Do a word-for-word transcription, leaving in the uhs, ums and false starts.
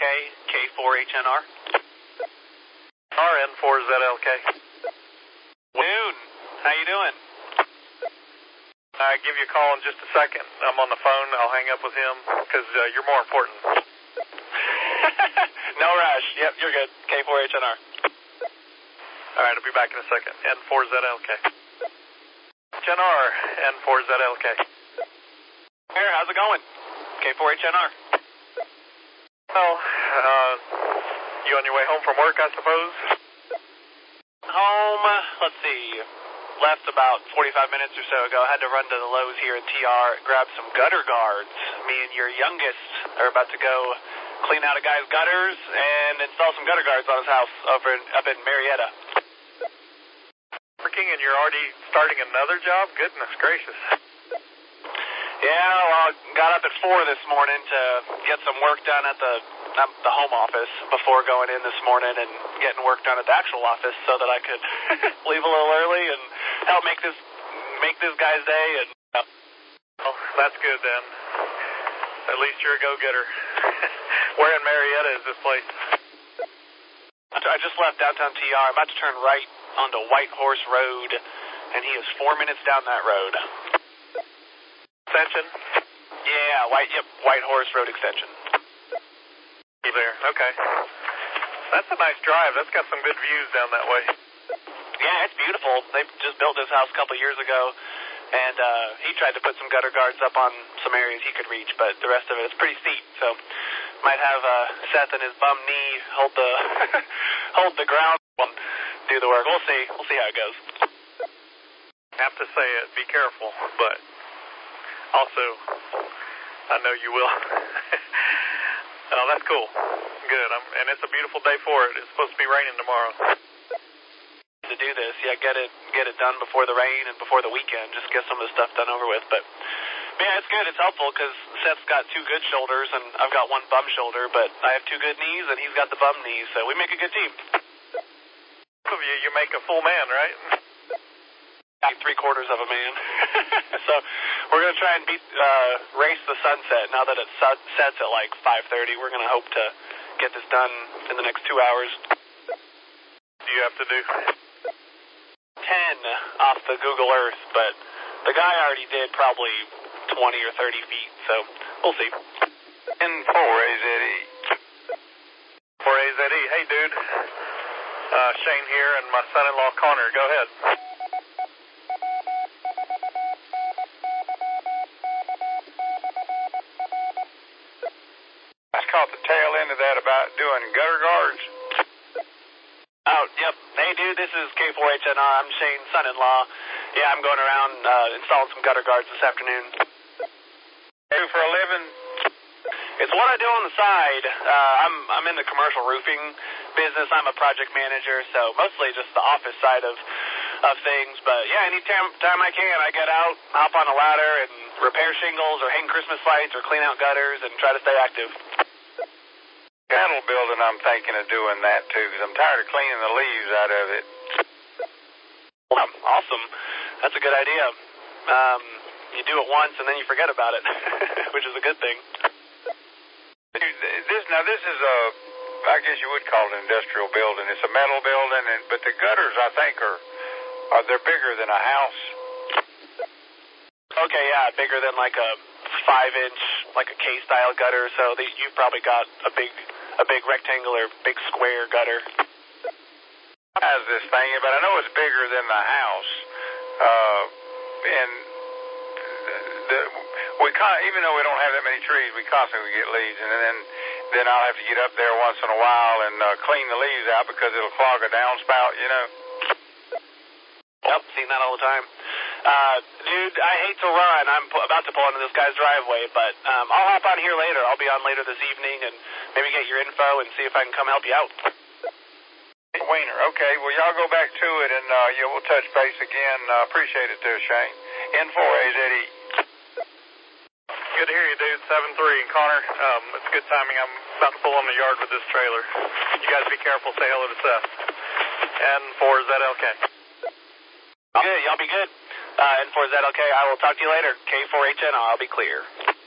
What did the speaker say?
K, K four H N R. R N four Z L K. Noon, how you doing? I'll give you a call in just a second. I'm on the phone. I'll hang up with him because uh, you're more important. No rush. Yep, you're good. K four H N R. All right, I'll be back in a second. N four Z L K. H N R, N four Z L K. Here, how's it going? K four H N R. Well, uh, you on your way home from work, I suppose? Home, let's see, left about forty-five minutes or so ago. I had to run to the Lowe's here in T R, grab some gutter guards. Me and your youngest are about to go clean out a guy's gutters and install some gutter guards on his house over in, up in Marietta. Working and you're already starting another job? Goodness gracious. Yeah, well, I got up at four this morning to get some work done at the um, the home office before going in this morning and getting work done at the actual office so that I could leave a little early and help make this make this guy's day. And uh, well, that's good then. At least you're a go-getter. Where in Marietta is this place? I just left downtown T R. I'm about to turn right onto White Horse Road, and he is four minutes down that road. Extension? Yeah, White, yep, White Horse Road extension. You there? Okay. That's a nice drive. That's got some good views down that way. Yeah, it's beautiful. They just built this house a couple years ago, and uh, he tried to put some gutter guards up on some areas he could reach, but the rest of it is pretty steep, so might have uh, Seth and his bum knee hold the hold the ground and do the work. We'll see. We'll see how it goes. I have to say it. Be careful, but also, I know you will. Oh, that's cool. Good. I'm, and it's a beautiful day for it. It's supposed to be raining tomorrow. To do this, yeah, get it get it done before the rain and before the weekend. Just get some of the stuff done over with. But, yeah, it's good. It's helpful because Seth's got two good shoulders and I've got one bum shoulder, but I have two good knees and he's got the bum knees, so we make a good team. Both of you, you make a full man, right? Three quarters of a man. So we're going to try and beat, uh, race the sunset. Now that it su- sets at like five thirty, we're going to hope to get this done in the next two hours. What do you have to do? ten off the Google Earth, but the guy already did probably twenty or thirty feet, so we'll see. N four A Z E. four A Z E. Hey, dude. Uh, Shane here and my son-in-law Connor. Go ahead. Caught the tail end of that about doing gutter guards. Oh, yep. Hey, dude, this is K four H N R. I'm Shane's son-in-law. Yeah, I'm going around uh, installing some gutter guards this afternoon. Do for a living? It's what I do on the side. Uh, I'm I'm in the commercial roofing business. I'm a project manager, so mostly just the office side of of things. But yeah, anytime time I can, I get out, hop on a ladder, and repair shingles, or hang Christmas lights, or clean out gutters, and try to stay active. Cattle building, I'm thinking of doing that too, because I'm tired of cleaning the leaves out of it. Well, awesome. That's a good idea. Um, you do it once and then you forget about it, which is a good thing. This now, this is a, I guess you would call it an industrial building. It's a metal building, and but the gutters, I think, are, are they're bigger than a house. Okay, yeah, bigger than like a five-inch, like a K-style gutter. So the, you've probably got a big. A big rectangular, big square gutter. Has this thing, but I know it's bigger than the house. Uh, and the, we con- even though we don't have that many trees, we constantly get leaves, and then then I'll have to get up there once in a while and uh, clean the leaves out because it'll clog a downspout, you know. Yep, seen that all the time. Uh, dude, I hate to run. I'm p- about to pull into this guy's driveway, but um, I'll hop on here later. I'll be on later this evening and maybe get your info and see if I can come help you out. Wiener, okay. Well, y'all go back to it, and uh, yeah, we'll touch base again. Uh, appreciate it there, Shane. N four A Z E. Good to hear you, dude. seven three. And Connor, um, it's good timing. I'm about to pull in the yard with this trailer. You guys be careful. Say hello to Seth. N four Z L K. Good. Y'all be good. Uh, N four Z L K, I will talk to you later. K four H N R, I'll be clear.